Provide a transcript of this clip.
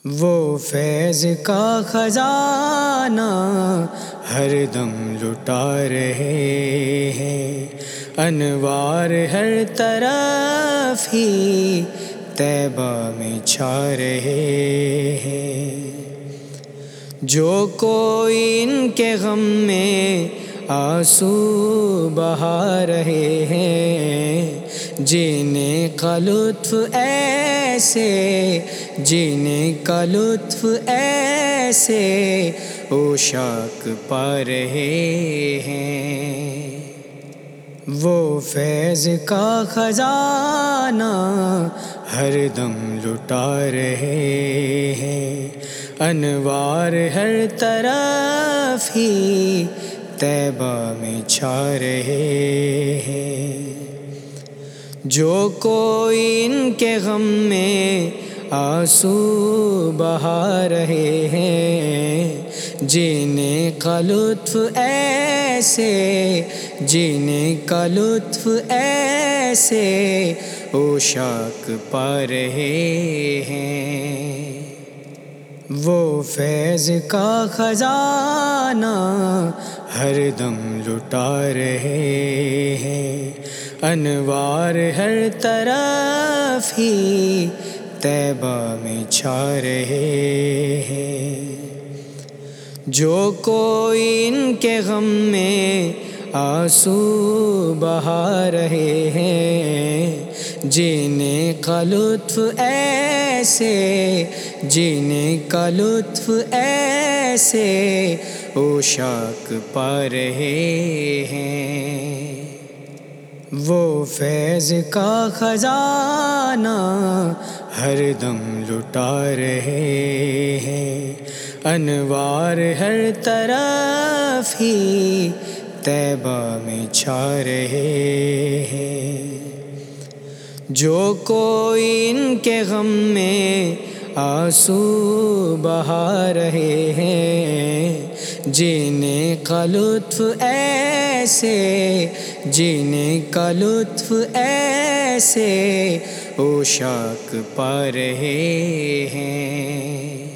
وہ فیض کا خزانہ ہر دم لٹا رہے ہیں، انوار ہر طرف ہی طیبہ میں چھا رہے ہیں۔ جو کوئی ان کے غم میں آنسو بہا رہے ہیں، جینے کا لطف ایسے، جینے کا لطف ایسے عشاق پا رہے ہیں۔ وہ فیض کا خزانہ ہر دم لٹا رہے ہیں، انوار ہر طرف ہی طیبہ میں چھا رہے ہیں۔ جو کوئی ان کے غم میں آنسو بہا رہے ہیں، جینے کا لطف ایسے، جینے کا لطف ایسے عشاق پا رہے ہیں۔ وہ فیض کا خزانہ ہر دم لٹا رہے ہیں، انوار ہر طرف ہی طیبہ میں چھا رہے ہیں۔ جو کوئی ان کے غم میں آنسو بہا رہے ہیں، جینے کا لطف ایسے، جینے کا لطف ایسے، وہ فیض کا خزانہ ہر دم لٹا رہے ہیں، انوار ہر طرف ہی طیبہ میں چھا رہے ہیں۔ جو کوئی ان کے غم میں آنسو بہا رہے ہیں، جینے کا لطف ایسے، جینے کا لطف ایسے عشاق پا رہے ہیں۔